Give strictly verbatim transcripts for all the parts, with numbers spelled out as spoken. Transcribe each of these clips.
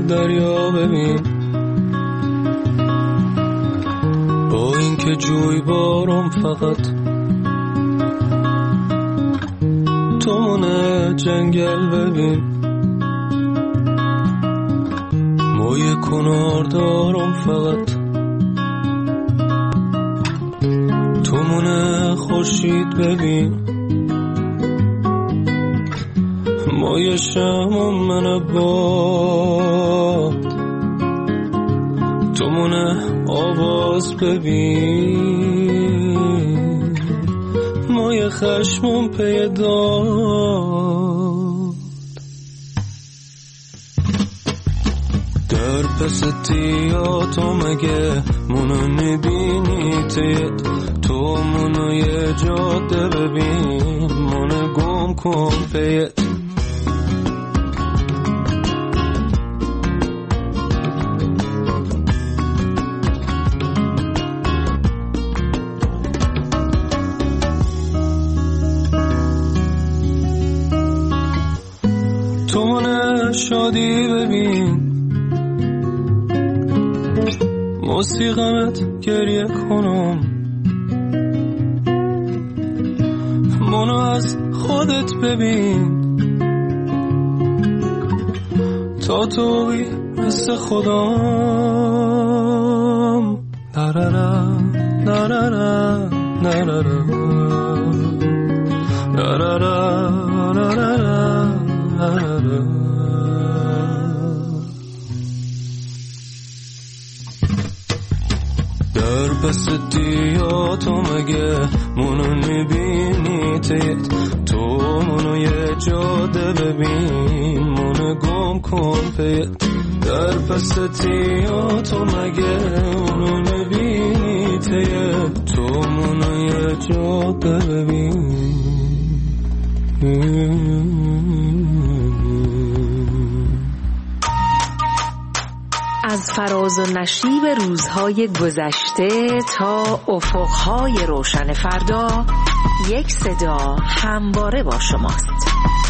دریا ببین، با این که جوی بارم فقط تو مونه جنگل ببین، موی کنار دارم فقط تو مونه خورشید ببین، مای شمم من باد تو مونه آواز ببین، مای خشمم پیداد در پس تیاتو مگه منو میبینی تیت تو منو یه جاده ببین، منو گم کن پیت تو منو شادی ببین، موسیقیت گریه کنم، منو از خودت ببین تا توی مثل خودم، نرارا نرارا نرارا نرارا نرارا در پس دیاتو مگه منو میبینی تیت تو منو یه جاده ببین، منو گم کن پیت در پس دیاتو مگه منو میبینی تیت تو منو یه جاده ببین. از فراز و نشیب روزهای گذشته تا افقهای روشن فردا، یک صدا همواره با شماست.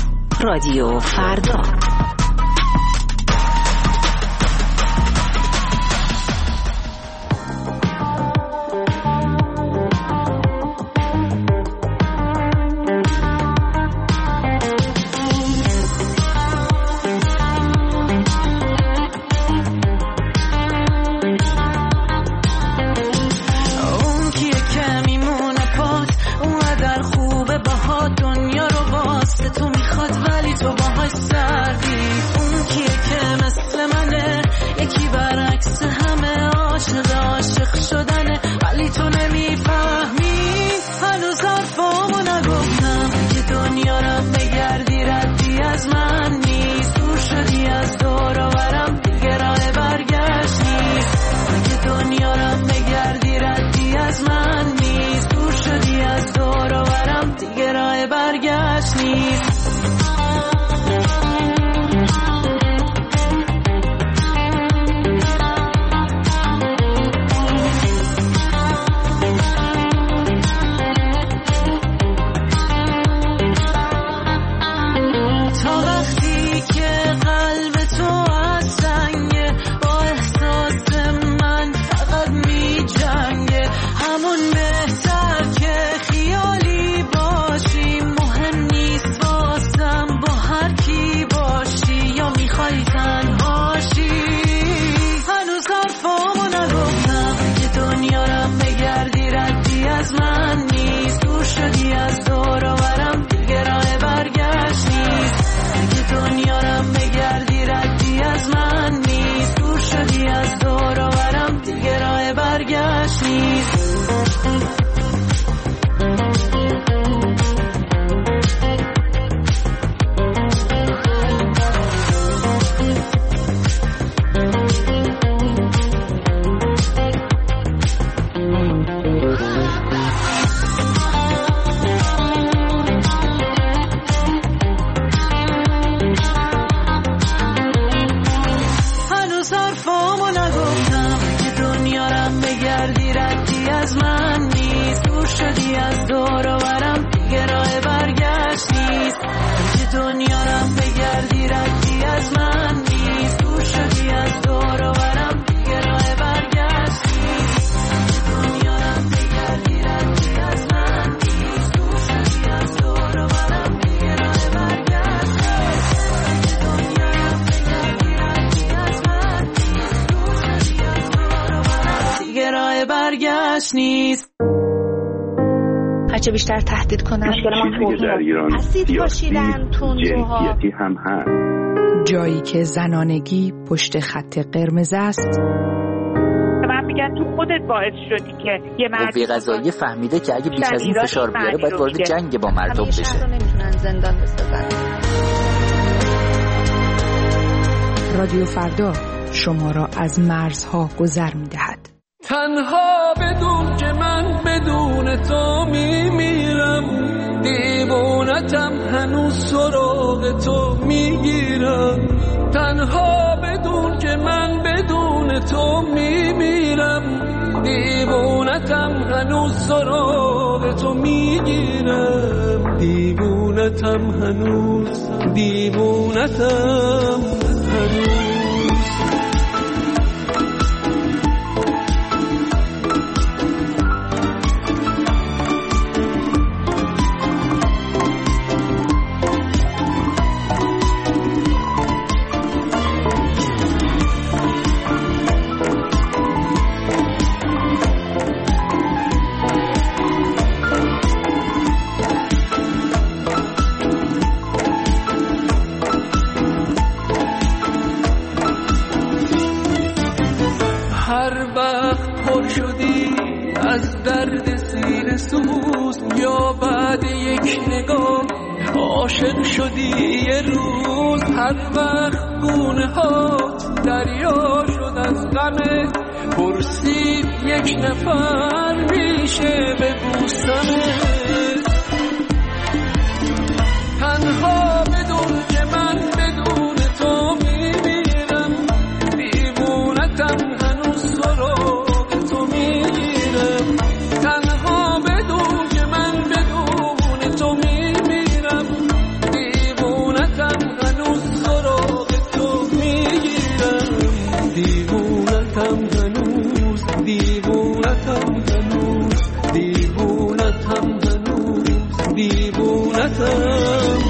رادیو فردا. دنیا رم بگردی ردی از من نیست، دور شدی نیست. هرچه بیشتر تهدید کنن مشکل ما در ایران اسید پاشیدن تندروها، هم هست. جایی که زنانگی پشت خط قرمز است. من میگن تو خودت باعث شدی که یه مرد قوه قضاییه فهمیده که اگه بیش از این فشار بیاره باید وارد جنگ با مردم بشه. همیشه رو نمیتونن زندان بسازن. رادیو فردا شما را از مرزها گذر میدهد. تنها بدون که من بدون تو میمیرم، دیوونتم هنوز سراغ تو میگیرم. تنها بدون که من بدون تو میمیرم، دیوونتم هنوز سراغ تو میگیرم. دیوونتم هنوز، دیوونتم هنوز. از درد سینه سوز یا بعد یک نگاه عاشق شدی یه روز. هر وقت گونه هات دریا شد از غمت، پرسید یک نفر میشه ببوسمت. تنها بدون که من بدون تو میمیرم، دیوونتم هنوز سراغ تو میگیرم. تنها بدون که من بدون تو میمیرم، دیوونتم هنوز سراغ تو میگیرم. دیوونتم هنوز، دیوونتم هنوز، دیوونتم هنوز، دیوونتم هنوز.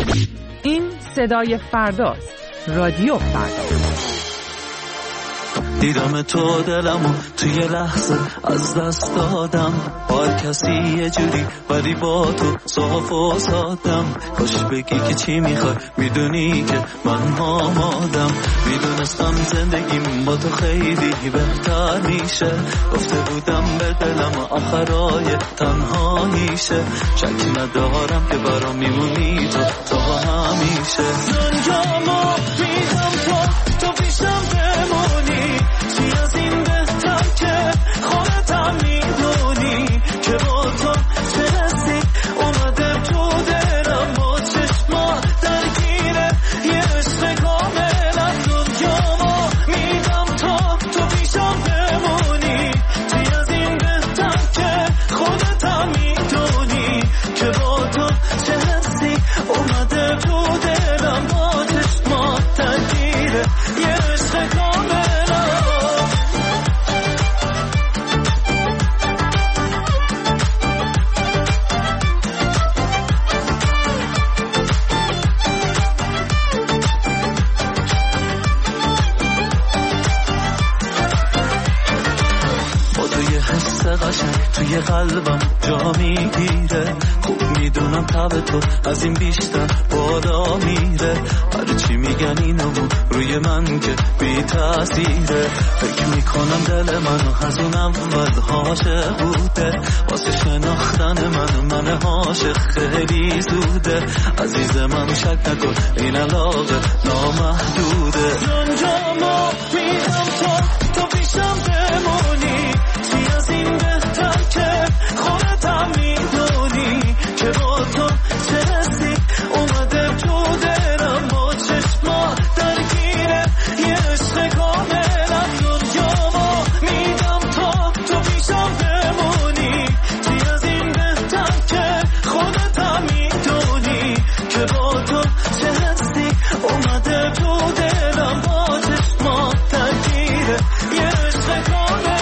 صدای فرداست. رادیو فردا. دیدم تو دلمو توی لحظه از دست دادم، هر کسی یه جوری ولی با تو صاف و سادم. خوش بگی که چی میخوای، میدونی که من آمادم. میدونستم زندگیم با تو خیلی بهتر میشه، گفته بودم به دلم آخرای تنهاییشه. شکی ندارم که برام میمونی تو تا همیشه. دنیامو میدم تو، تو پیشم بمونی. چی از این بهتر که خودتم میدونی که با تو چه حسی اومده تو دلم. با چشما درگیره یه عشق کاملا. دنیامو میدم تو، تو پیشم بمونی. چی از این بهتر که خودتم میدونی که با تو چه حسی اومده تو دلم. با چشما درگیره یه عشق کاملا. توی قلبم جا میگیره، خوب میدونم تب تو از این بیشتر بالا میره. هر چی میگن اینو روی من که بی تأثیره. فکر میکنم دل منو از اون اول عاشق بوده، واسه شناختن من من عاشق خیلی زوده. عزیز من شک نکن این علاقه نامحدوده. جانجامو میدم تو، تو پیشم بمونی. چی از این بهتر که خودتم میدونی که با تو چه حسی اومده تو دلم. با چشما درگیره یه عشق کاملا. دنیامو میدم تو، تو پیشم بمونی. چی از این بهتر که خودتم میدونی که با تو چه حسی اومده تو دلم. با چشما درگیره یه عشق کاملا.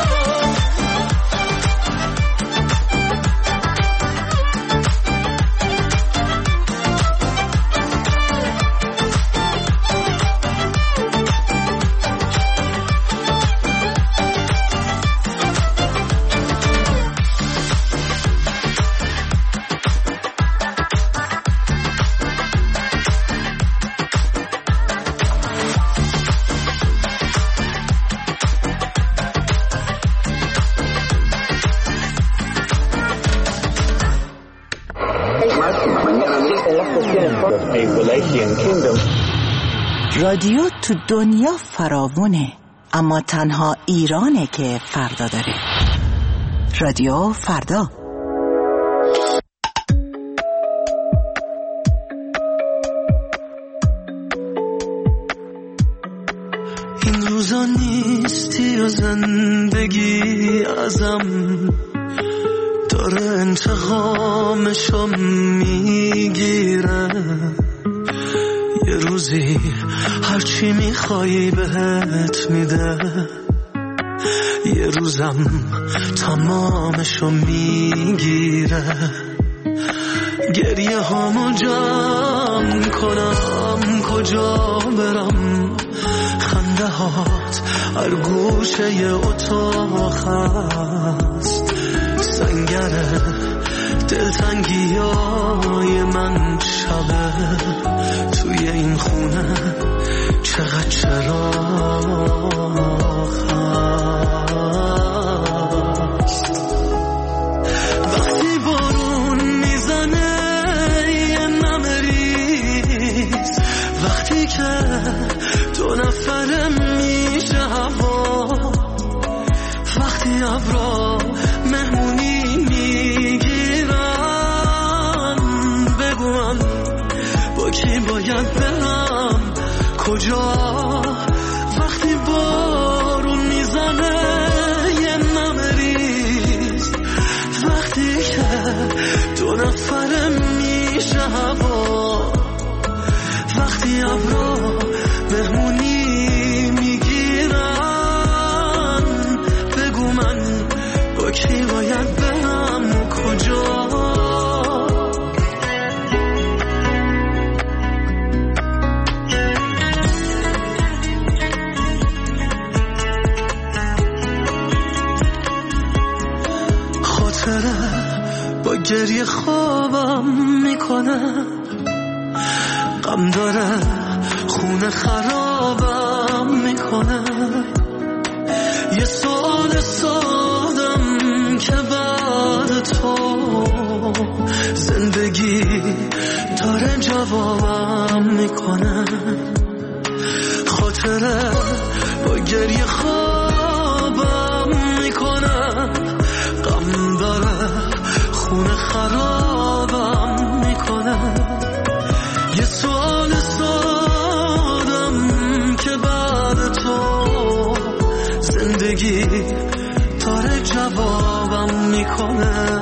رادیو تو دنیا فراوونه، اما تنها ایرانه که فردا داره. رادیو فردا. این روزا نیستی و زندگی ازم داره انتقامشو میگیره. یه روزی هرچی میخوایی بهت میده، یه روزم تمامشو میگیره. گریه هامو جمع کنم کجا برم، خنده هات هر گوشه ی اتاق هست. سنگره دلتنگی های من شبه توی این خونه چقدر چراغ هست. وقتی بارون میزنه یه نمریز، وقتی که دو نفره میشه هوا، وقتی ابرا مهمونی میگیرن، بگو من با کی باید برم کجا. وقتی بارون میزنه یه نمریز، وقتی که دو نفره میشه هوا، وقتی ابرا مهمونی میگیرن، بگو من گریه خوابم میکنه، غم داره خونه خرابم میکنه. یه سوال سادم که بعد تو زندگی داره جوابم میکنه. خاطره با گریه خوابم میکنه، غم داره خونه خرابم میکنه. یه سوال سادم که بعد تو زندگی داره جوابم میکنه.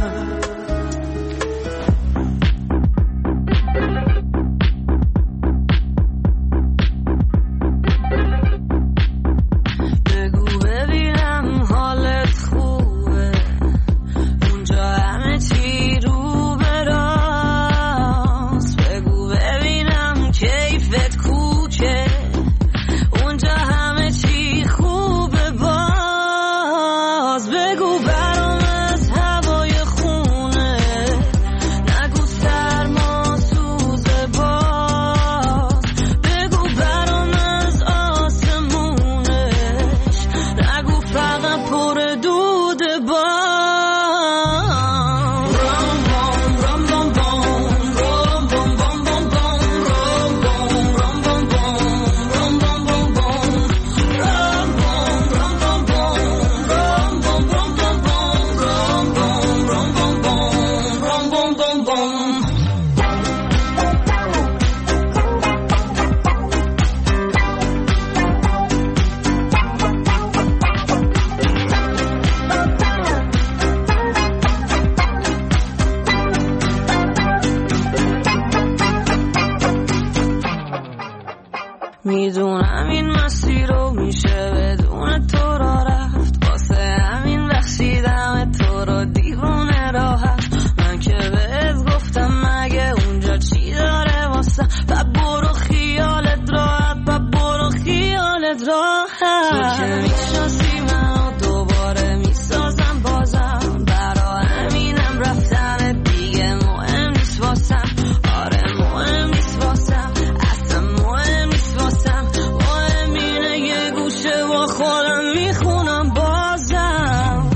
میدونم این مسیر رو میشه بدون تو را رفت، واسه همین بخشیدم تو رو دیوونه راحت. من که بهت گفتم مگه اونجا چی داره واسه، و برو خیالت راحت، و برو خیالت راحت. تو که میشناسی منو دوباره میسازم بازم، برا همینم رفتن دیگه مهم نیست واسم. آره مهم نیست واسم، اصلا مهم نیست واسم. مهم اینه یه گوشه با خودم میخونم بازم.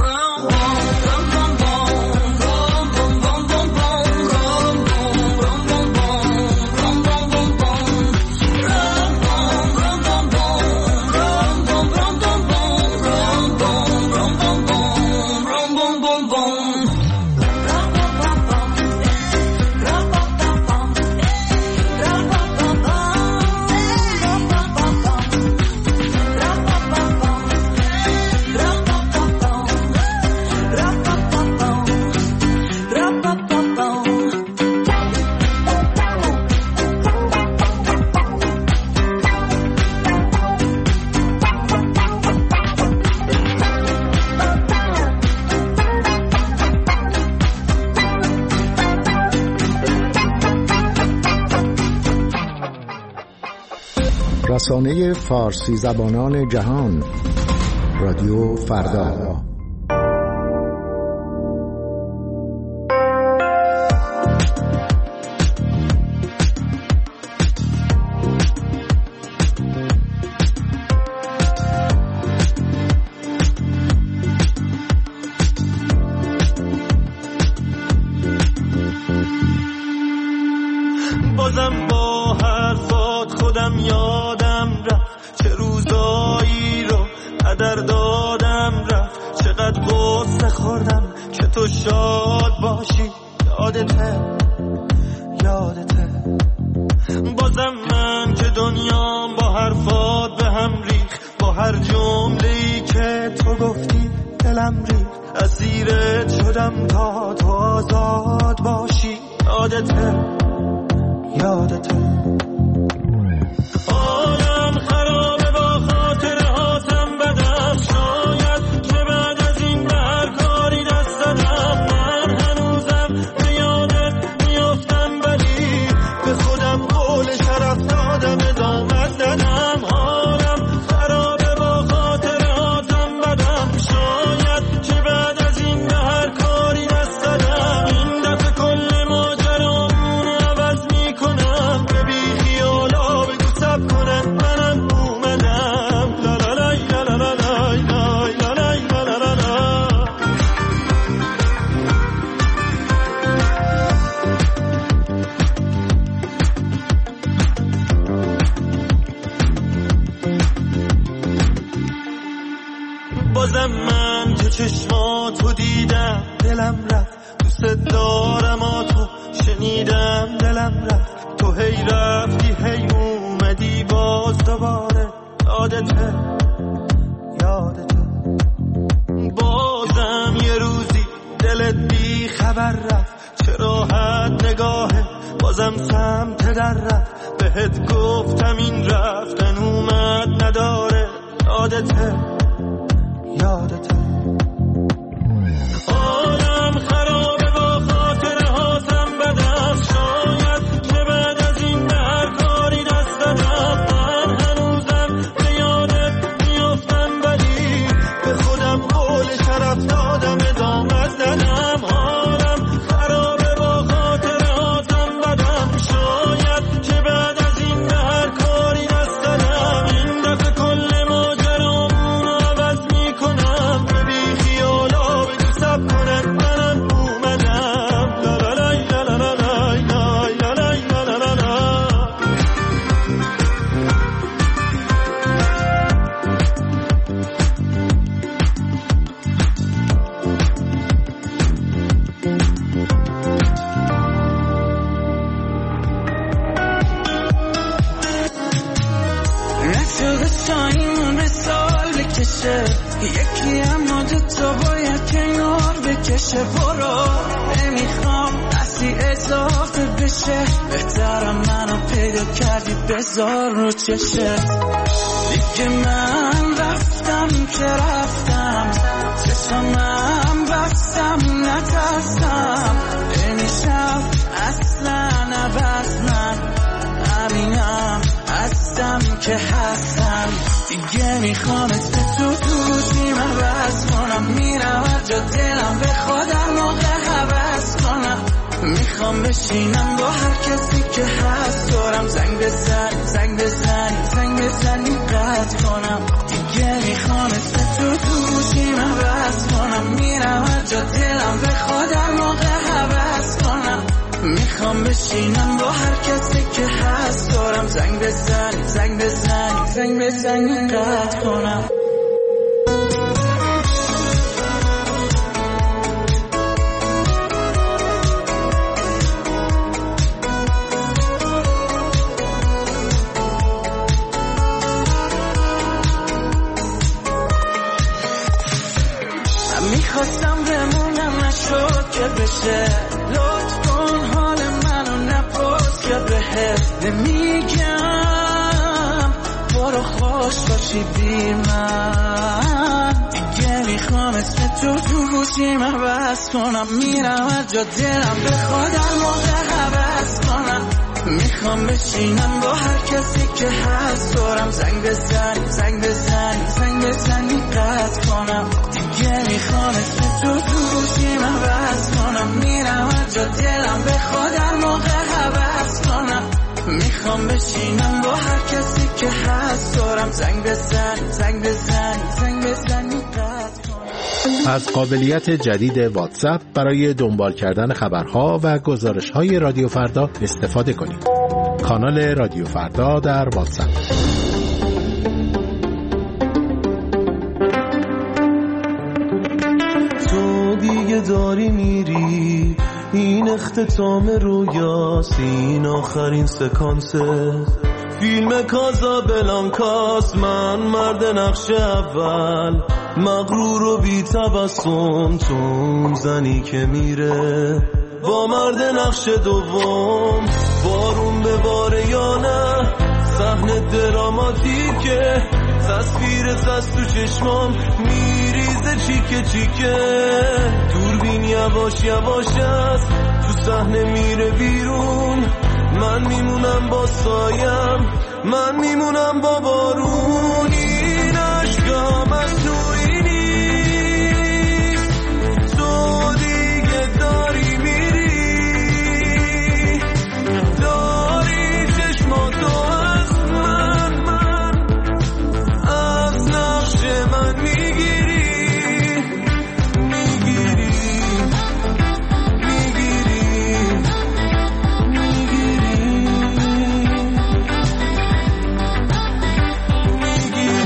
رسانه فارسی زبانان جهان، رادیو فردا. بازم با حرفات خودم یادم رفت، چه روزایی رو قدر دادم رفت. چقدر غصه خوردم که تو شاد باشی، یادته یادته. بازم من که دنیام با حرفات به هم ریخ، با هر جمله‌ای که تو گفتی دلم ریخ. اسیرت شدم تا تو آزاد باشی، یادته یادته. آدم خرابه با خاطره هاتم بدم، شاید که بعد از این به هر کاری دست دادم. من هنوزم به یادت میافتم، ولی به خودم قول شرف دادم، ادامت ندم. آدم خرابه با خاطره هاتم بدم، شاید که بعد از این به هر کاری دست دادم. این بازم من که چشماتو دیدم دلم رفت، دوست دارم آتو شنیدم دلم رفت، تو هی رفتی هی اومدی باز دوباره، یادته یادته بازم یه روزی دلت بی خبر رفت، چه راحت نگاهه بازم سمت در رفت، بهت گفتم این رفتن اومد نداره، یادته یادته آدم خرابه با خاطره هاتم بدم، شاید که بعد از این در کاری دست دادم، من هنوزم به یادت میافتم ولی به خودم قول شرف دادم ادامت ندم، آدم خرابه با خاطره هاتم بدم، شاید که بعد از این در کاری دست دادم، این دفعه کل ماجرامون عوض میکنم، به بی خیالا بگو سب کنن منم اومدم، لالالای لالالای لالالای لالالای. نشده سایمون به سال بکشه یکی، اما دوتا باید کنار بکشه، برو نمیخوام اصلی اضافه بشه، بهترم منو پیدا کردی بذار رو چشت، دیگه من رفتم که رفتم، چشمم بستم نترسم، نمیشم اصلا عوض، من همینم هستم که هستم، دیگه میخوام اسم تو توشیم عوض کنم، میرم هر جا دلم به خودم موقع حوض کنم، میخوام بشینم با هر کسی که هست دارم، زنگ بزنی زنگ بزنی زنگ بزنی قطع کنم، دیگه میخوام اسم تو توشیم عوض کنم، میرم هر جا دلم به خودم موقع حوض کنم، میخوام بشینم با هر کسی که هست دارم، زنگ بزنی زنگ بزنی زنگ بزنی قطع کنم. میخواستم بمونم نشد که بشه، لطف کن حال منو نپرس که بهت نمیگم، برو خوش باشی بی من، دیگه میخوام اسم تو تو گوشیم عوض کنم، میرم هر جا دلم به خودم موقع حوض کنم، میخوام بشینم با هر کسی که هست دارم، زنگ بزنی زنگ بزنی زنگ بزنی قطع کنم، دیگه میخوام اسم تو تو گوشیم عوض کنم، میرم هر جا دلم به خودم موقع حوض کنم، میخوام بشینم با هر کسی که هست دارم، زنگ بزنی زنگ بزنی زنگ بزنی قطع کنم. از قابلیت جدید واتساپ برای دنبال کردن خبرها و گزارش‌های رادیو فردا استفاده کنید. کانال رادیو فردا در واتساپ. تو دیگه داری میری، این اختتام رویاست، این آخرین سکانسه فیلم کازابلانکاست، من مرد نقش اول مغرور و بی تبسم، تو زنی که میره با مرد نقش دوم، بارون به باره یا نه، صحنه دراماتیکه، تصویر از تو چشمام میریزه چیکه چیکه، دوربین یواش یواش است تو صحنه میره بیرون، من میمونم با سایم، من میمونم با بارون، این عشقم از توی نیست، تو دیگه داری میری، داری چشماتو از من، من از نقش من میگیری میگیری میگیری میگیری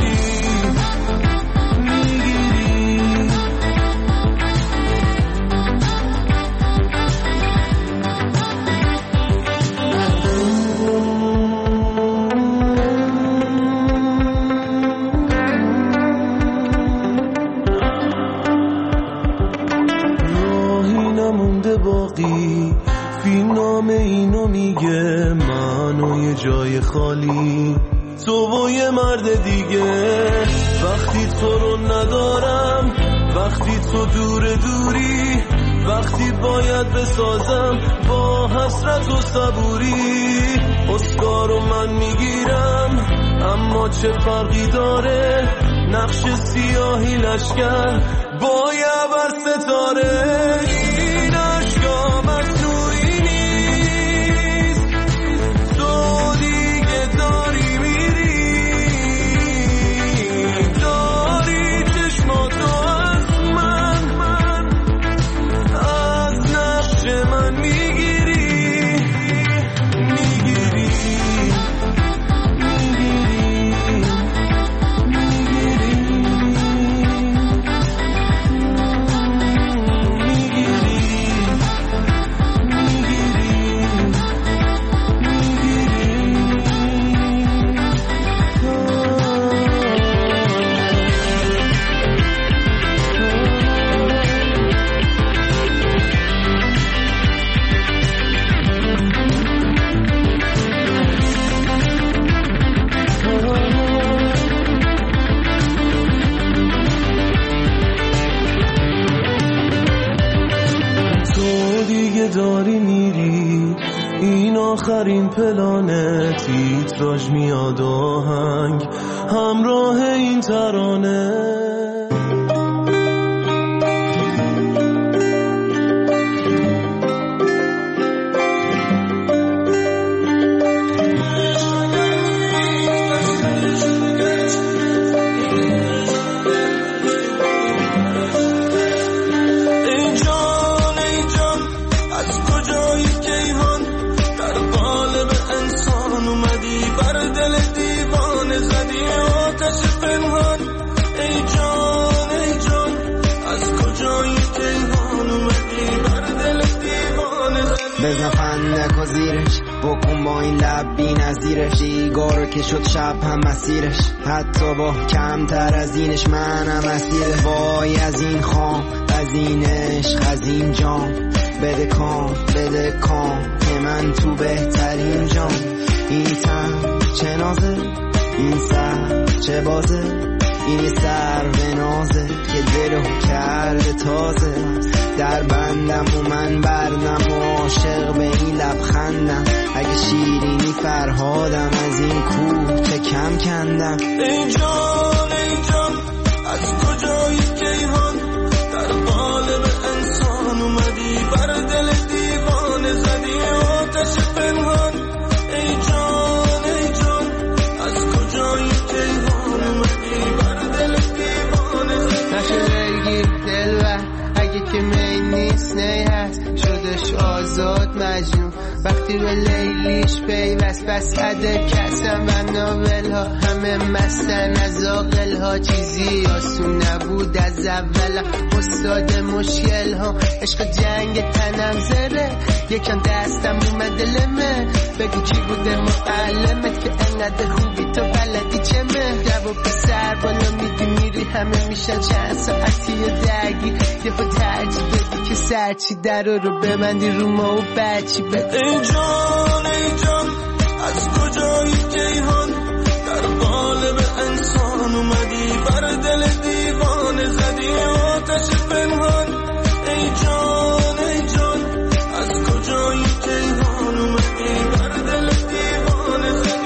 دلم اینو میگه، منو یه جای خالی تو و یه مرد دیگه. وقتی تو رو ندارم، وقتی تو دور دوری، وقتی باید بسازم با حسرت و صبوری. اسکارو من میگیرم اما چه فرقی داره، نقش سیاهی لشکر با یه بر ستاره. این عشقا مصنوعی نیست، تو دیگه داری میری، داری چشماتو از من من از نقش من میگیری میگیری داری میری. این آخرین پلانه، تیتراژ میاد آهنگ همراه این ترانه. بزن فندک و زیرش، بکن با این لب بی نظیرش. دیگارو که شد شب هم مسیرش، حتی با کمتر از اینش منم اسیره. وای از این خام، از این عشق، از این جام، بده کام بده کام که من تو بهترین جام. این تن چه نازه، این سر چه بازه، این سر به نازه که دلو کرده تازه. در بندم و من بردم و عاشق به این لبخندم. اگه شیرینی فرهادم، از این کوه چه کم کندم. ای جان ای جان از کجایی کیهان، در قالب انسان اومدی بر دل دیوانه زدی آتش پنهان. ای جان ای جان از کجایی کیهان، اومدی بر دل دیوانه زدی. نشه بگیر دلبر اگه که می نیست نی هست، شدش آزاد مجنون وقتی به لیلیش پیوست. بس عده کسم و ناول ها همه مستن از آقل ها، چیزی آسون نبود از اول. استاد مشکل ها عشق جنگ تنم زره، یکم دستم اومده لمه. بگو کی بوده معلمت که انقدر خوبی تو بلدی چمه. جواب پسر بالا میدی میری، همه میشن چند ساعتی درگی. یه خود ترجیح بدی که سرچی در رو ببندی رو ما و بچی بدی. ای جان ای جان از کجایی کیهان، در قالب انسان اومدی بر دل دیوانه زدی آتش پنهان. ای جان ای جان از کجایی کیهان، اومدی بر دل دیوانه زدی.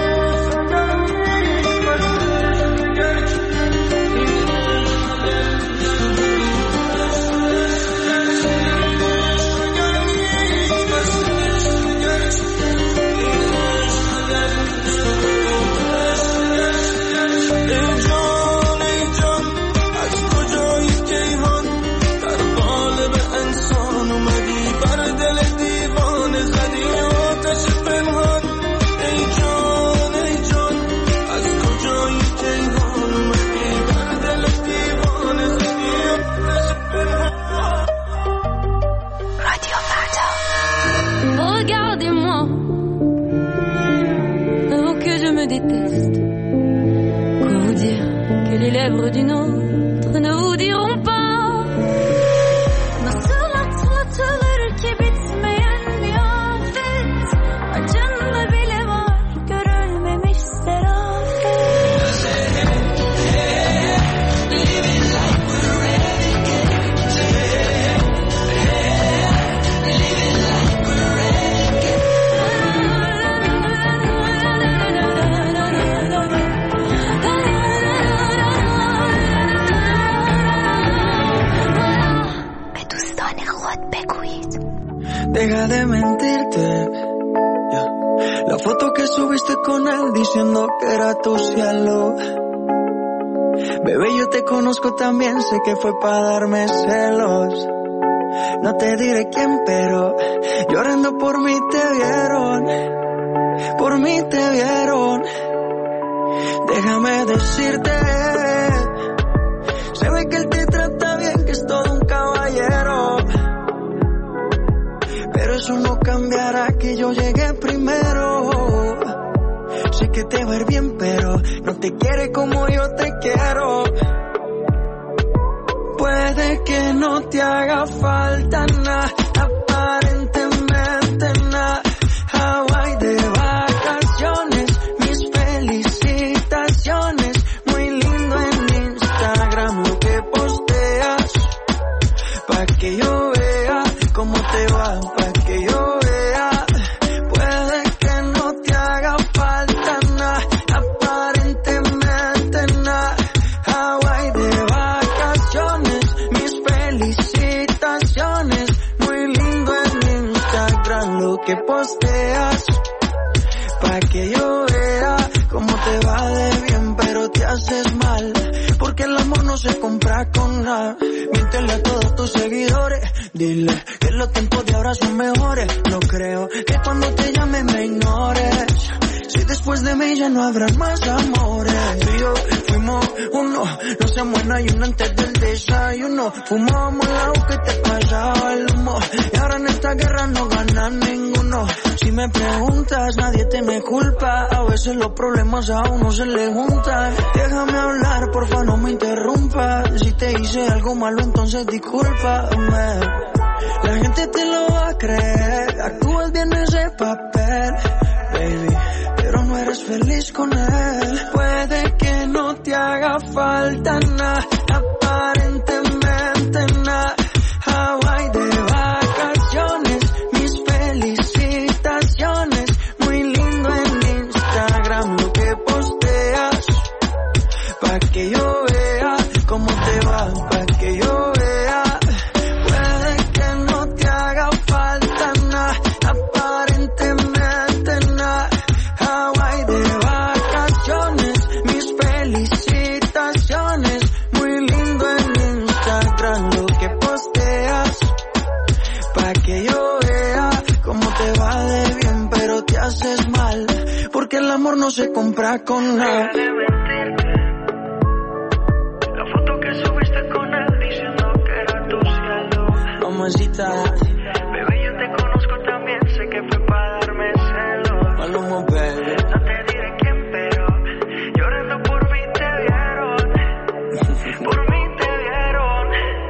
Les lèvres d'une autre ne vous diront pas nasıl atlatılır ki bitmeyen bir aşk. Deja de mentirte. Yeah. La foto que subiste con él diciendo que era tu cielo. Bebé, yo te conozco también, sé que fue para darme celos. No te diré quién, pero llorando por mí te vieron. Por mí te vieron. Déjame decirte, se ve que él te trata bien, que es todo un caballero. Pero eso no cambiará que yo llegué primero. Sé que te va a ir bien, pero no te quiere como yo te quiero. Puede que no te haga falta nada, aparentemente nada. Hawaii de vacaciones, mis felicitaciones. Muy lindo en Instagram lo que posteas, pa' que yo vea cómo te va, pa' que yo vea. Puede que no te haga falta nada, aparentemente nada. Hawaii de vacaciones, mis felicitaciones. Muy lindo en Instagram lo que posteas, pa' que yo vea cómo te va de bien, pero te haces mal, porque el amor no se compra con nada. Miéntele a todos tus seguidores, dile que los tiempos de ahora son mejores. No creo que cuando te llame me ignores, si después de mí ya no habrá más amores. Tú y yo fuimos uno, no se muera y uno antes del desayuno. Fumábamos la agua que te pasaba el humo, y ahora en esta guerra no gana ninguno. Si me preguntas, nadie te me culpa, a veces los problemas a uno se le juntan. Déjame hablar, porfa, no me interrumpas. Si te hice algo malo, entonces discúlpame. La gente te lo va a creer, actúas bien ese papel, baby, pero no eres feliz con él. Puede que no te haga falta nada, aparentemente nada. Hawaii de vacaciones, mis felicitaciones. Muy lindo en Instagram lo que posteas, pa' que yo vea cómo te va, pa' que yo vea. Puede que no te haga falta nada, aparentemente nada. Hawaii de vacaciones, mis felicitaciones. Muy lindo en Instagram lo que posteas, pa' que yo vea cómo te va de bien, pero te haces mal, porque el amor no se compra con nada. La foto que subiste con él diciendo que era tu cielo. Mamacita, bebé, yo te conozco también, sé que fue para darme celos. Maluma, baby. No te diré quién, pero llorando por mí te vieron. Por mí te vieron.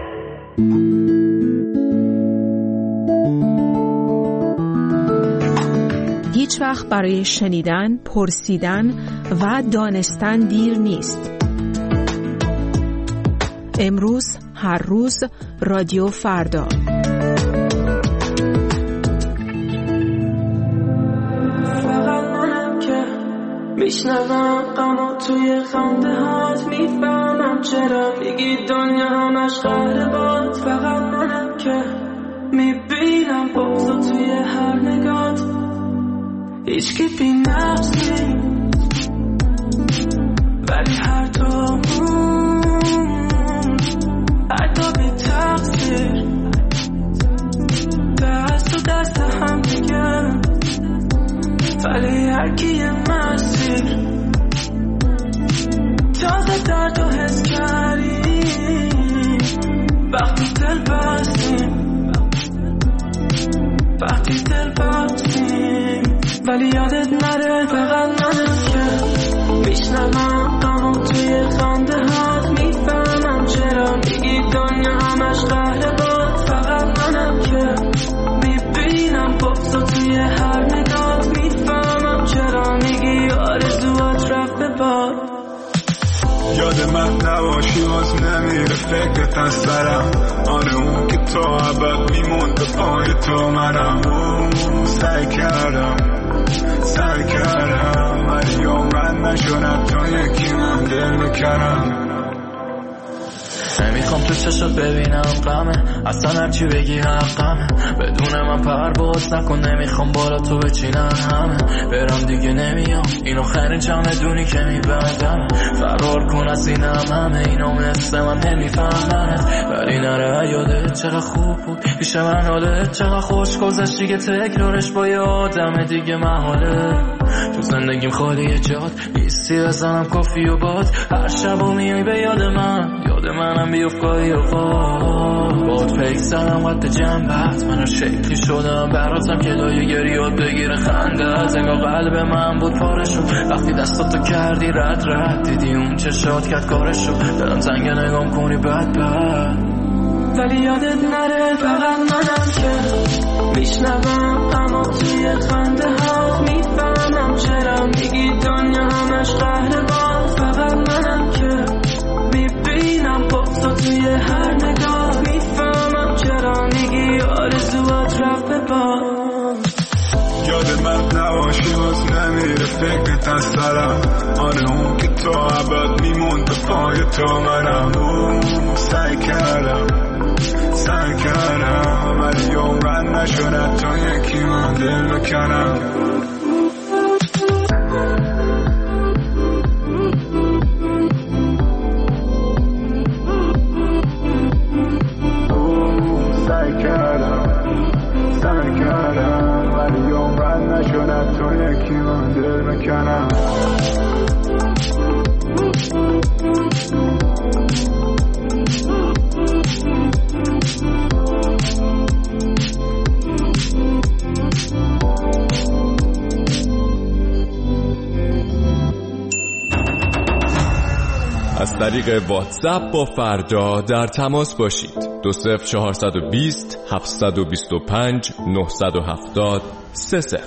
هیچ وقت برای شنیدن، پرسیدن و دانستن دیر نیست. امروز، هر روز، رادیو فردا. فقط منم که میشنوم غمو توی خنده هات، میفهمم چرا میگی دنیا همش قهر باد. فقط منم که میبینم بغضو توی هر نگات، هیچ کی بی نفسی ولی هر دومون حتی بی تقصیر دست و دست هم دیگه، ولی هر کی یه مسیر. تازه درد و حس کردیم وقتی دل بستیم، وقتی دل بستیم. ولی یادت نره فقط منم که میشنوم غمو توی خنده هات، میفهمم چرا میگی دنیا همش قهر باد. فقط منم که میبینم بغضو توی هر نگات، میفهمم چرا میگی آرزوات رفت به باد. یاد من نباشی باز نمیره فکرت از سرم، آره اون که تا ابد میموند پای تو منم. سعی کردم سعی کردم ولی عمرن نشدم تا یکی من دل بکرم. نمیخوام تو چشات ببینم غمه، اصلا هرچی بگی حقمه. بدون من پرواز نکن، نمیخوام بالا تو بچینن همه. برم دیگه نمیام، این آخرین چمدونی که میبندم. فرار کن از اینم، همه اینا مثل من نمیفهمنت. ولی نره یادت چقدر خوب بود پیش من، حالت چقدر خوش گذشتی که تکرارش با یه آدم دیگه محاله. تو زندگیم خالی جاد نیستی، بزنم کافی و باد. هر شب و میای به یاد من، یاد منم بیفت گاهی اوقات. باد پیک زدم قد جنبت، من هر شکلی شدم براتم که لایه گریات بگیره خندت. انگار قلب من بود پاره شد وقتی دستاتو کردی رد رد. دیدی اون چشات کرد کارش شد، دلم زنگ نگام کنی بد بد. ولی یادت نره فقط منم که میشنوم، اما توی خنده ها میفهمم چرا میگی دنیا همش قهرمان. فقط منم که میبینم پا توی هر نگاه، میفهمم چرا میگی آرزوات رفت به بام. یاد من نباشی باز نمیره فکرت از سرم. آره اون که تو عبد میموند به پای تو منم. سعی کردم سعی کردم ولی عمرن نشد تا یکی من دل بکنم. سعی کردم سعی کردم ولی عمرن نشد تا یکی من دل بکنم. از طریق واتساپ با فردا در تماس باشید. دو صفر چهارصد و بیست هفتصد و بیست و پنج نهصد و هفتاد سه صفر.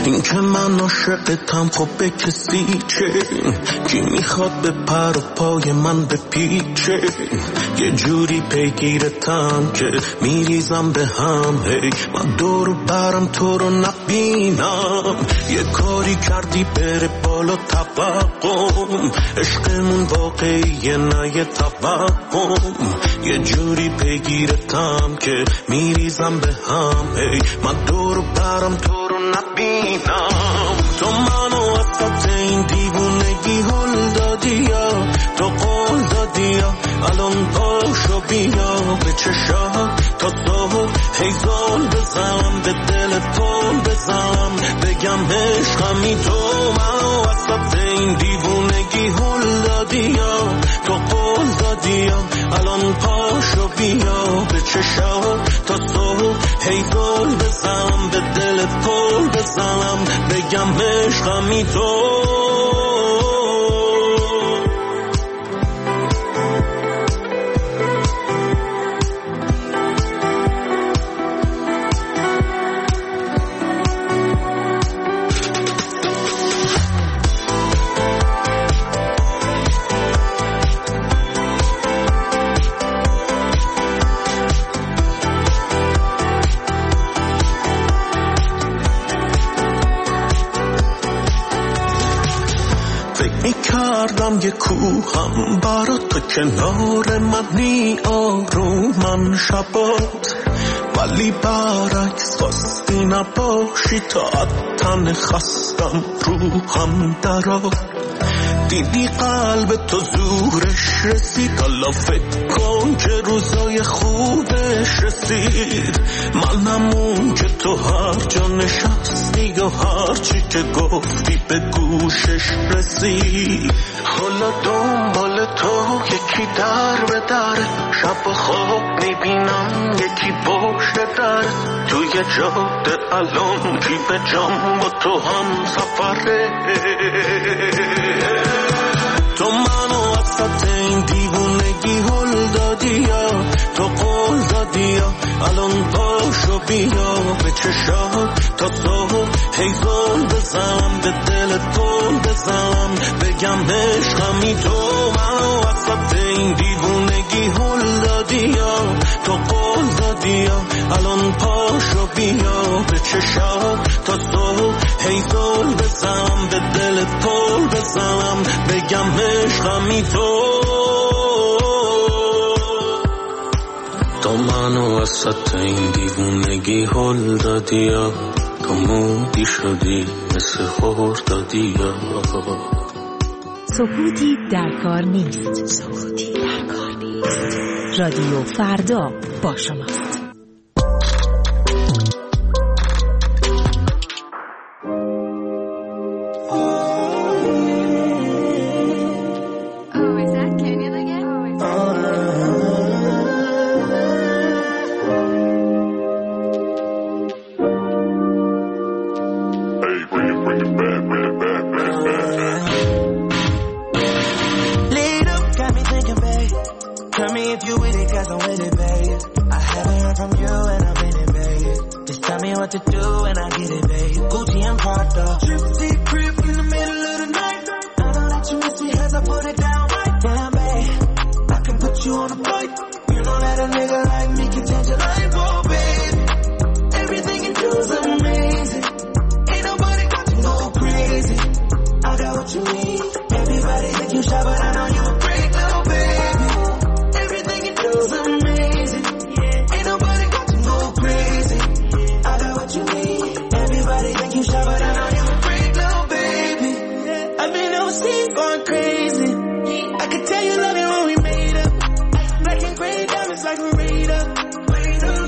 این که من عاشقتم خب به کسی چه؟ کی میخواد به پر و پای من بپیچه؟ یه جوری پیگیرتم که میریزم به هم. هی من دور برم تو رو نبینم. یه کاری کردی بره بالا توقم. عشقمون واقعیه نه یه توقم. یه جوری پیگیرتم که میریزم به هم. هی من دور برم تو رو نبینم. تو منو وسط این دیوونگی هل دادی یا تو قول دادی یا الان پاشو بیا به چشم تا صبح هی زال بزنم به دل پول بزنم بگم عشقمی. تو منو وسط این دیوونگی هل دادی یا تو قول دادی یا الان پاشو بیا به چشم تا صبح هی زال بزنم به دل پول بزنم بگم عشقمی. تو کردم یه کوهم برا تو کنار منی آرومن شبات، ولی برعکس خواستی نباشی تا تن خستم روحم درات. دیدی قلب تو زورش رسید، حالا فکر کن که روزای خوبش رسید. منم اون که تو هر جا نشستی و هر چی که گفتی به گوشش رسید. حالا دنبال تو یکی در به در، شب و خواب میبینم یکی پشت در. توی جاده الان کی به جام با تو هم سفره. تو منو وسط این دیوونگی هل دادی یا تو قول دادی یا الان پاشو بیا به چشات تا صبح هی زل بزنم به دلت گل بزنم بگم عشقمی. تو منو وسط این دیوونگی هل دادی یا تو قول دادی یا الان پاشو بیا به چشات تا صبح هی زل بزنم به دلت گل بزنم بگم عشقمی. تو تو منو وسط این دیوونگی هل دادی یا تو مودی شدی مثل خور دادی یا سکوتی در کار نیست. سکوتی در کار نیست. رادیو فردا با شماست. Like a radar, like a radar.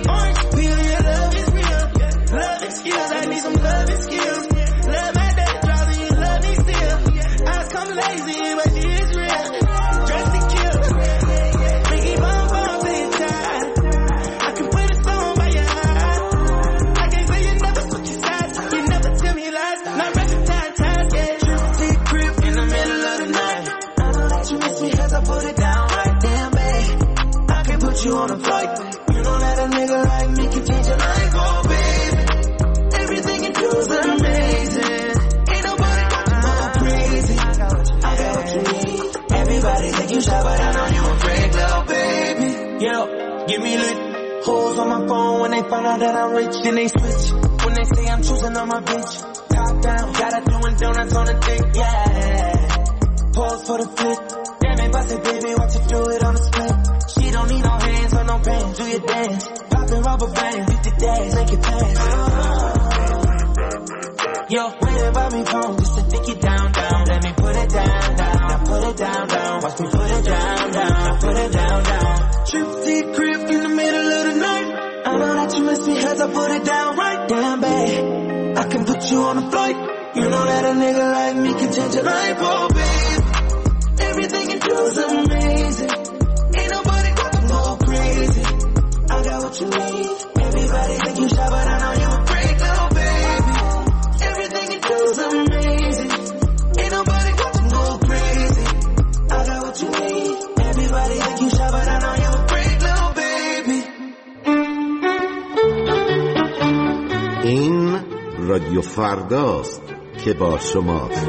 now that I'm rich and they switch. When they say I'm choosing on my bitch. Top down, got her doing donuts on the dick, yeah. Pause for the flick. Damn it, bust it, baby, watch you do it on the split. She don't need no hands or no pants, do your dance. Poppin' rubber bands, fifty days, make it pass. Yo, wait about me phone, just to think it down, down. Let me put it down, down, now put it down, down. Watch me put it down, down, now put it down, down. Trip deep crib in the middle of the night. I know that you miss me as I put it down right down, babe. I can put you on a flight. You know that a nigga like me can change your life, oh babe. Everything you do is amazing. Ain't nobody got to go crazy. I got what you need. Everybody think you shy, but I know you a great little baby. Everything you do is amazing. Ain't nobody got to go crazy. I got what you need. Everybody think you shy, but I know you a great little baby. این رادیو فرداست که با شماست.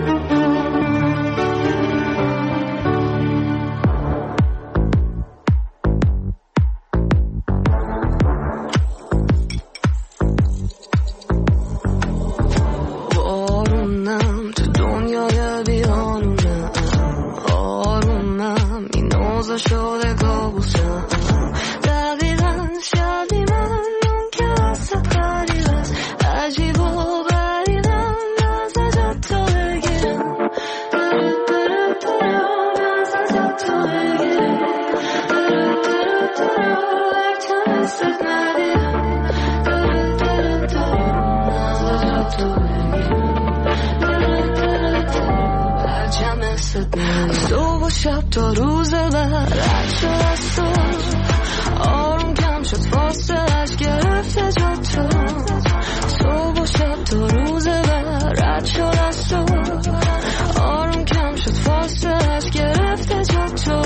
صبح و شب تا روز بعد رد شد از تو آروم کم شد فاصلش گرفته جا تو صبح و شب تا روز بعد رد شد از تو آروم کم شد فاصلش گرفته جا تو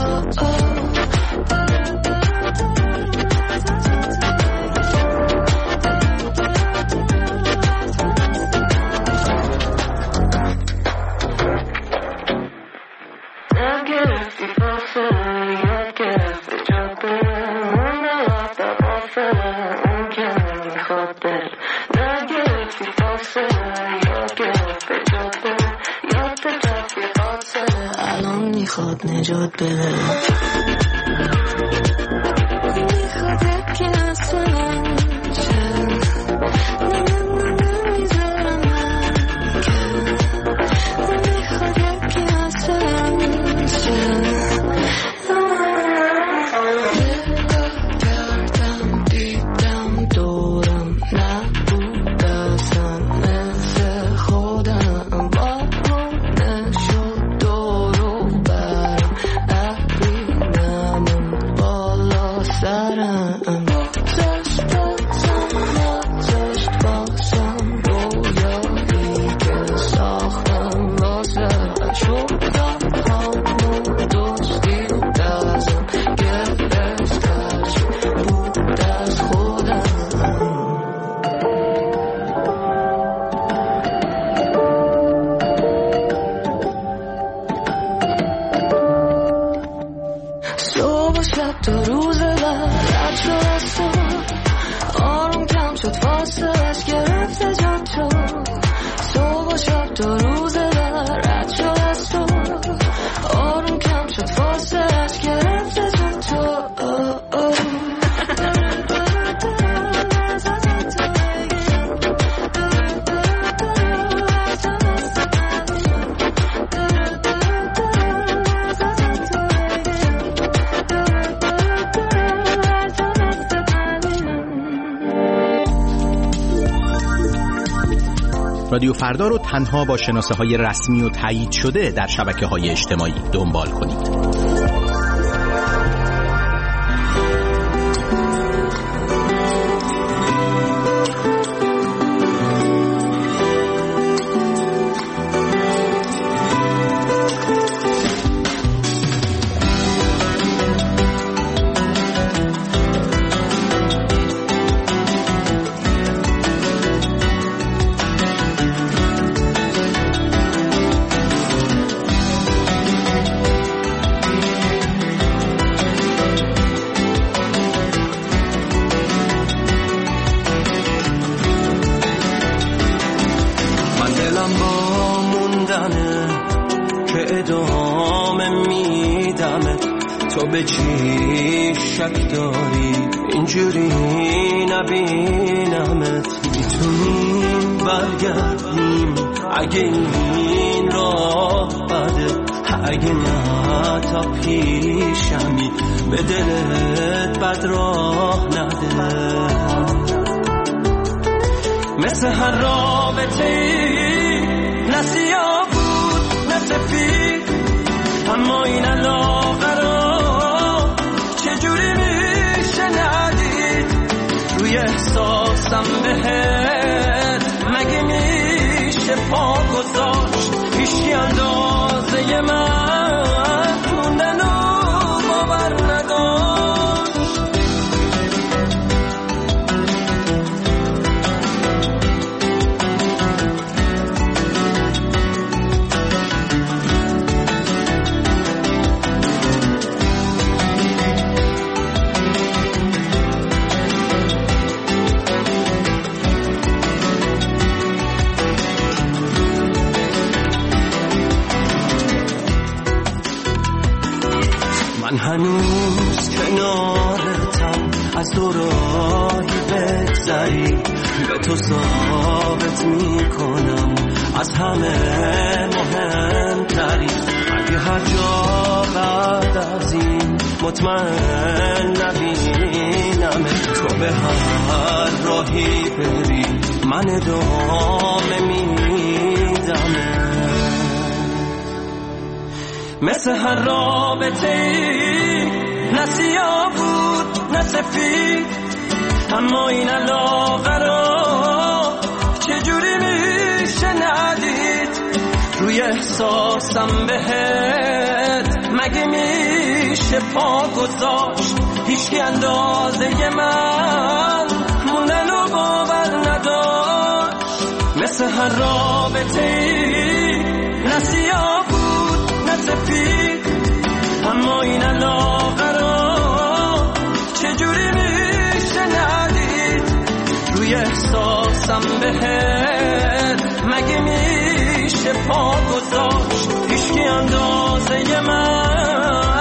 میخواد نجات بده میخواد یکی از من چه نمیذارم من که میخواد یکی از من چه نگاه کردم دیدم دورم نبود اصلا مثل خودم با نشد دورو برم ابریدمم بالا سرم گذشت بازم نگذشت بازم رویایی که ساختم واسه شدم همون دوستی دازم گرفتش بود از خودم صبح و شب تا روز بعد رد شد از تو آروم کم شد فاصلش گرفته جا تو صبح و شب تا روز بعد رد شد از تو آروم کم شد فاصلش گرفته جا تو رادیو فردا رو تنها با شناسه های رسمی و تایید شده در شبکه های اجتماعی دنبال کنید. موندنه که ادامه میدمه. تو به چی شک داری اینجوری نبینمت؟ میتونیم برگردیم اگه این راه بده، اگه نه تا پیشمی به دلت بد راه نده. مثل هر رابطه ای نه سیاه بود نه سفید، اما این علاقه را چجوری میشه ندید؟ روی احساسم بهت مگه میشه پا گذاشت؟ هیچی اندازه من موندن و باور نداشت. من هنوز کنارتم، از دوراهی بگذری به تو ثابت میکنم از همه مهمتری. اگه هر جا بعد از این مطمئن نبینم تو به هر راهی بری من ادامه میدم. مثل هر رابطه ای نه سیاه بود نه سفید، اما این علاقه را چجوری میشه ندید؟ روی احساسم بهت مگه میشه پا گذاشت؟ هیچی اندازه من موندن و باور نداشت. مثل هر رابطه ای نه سیاه بود نه سفید، اما این علاقه را چجوری میشه ندید؟ روی احساسم بهت مگه میشه پا گذاشت؟ هیچکی اندازه من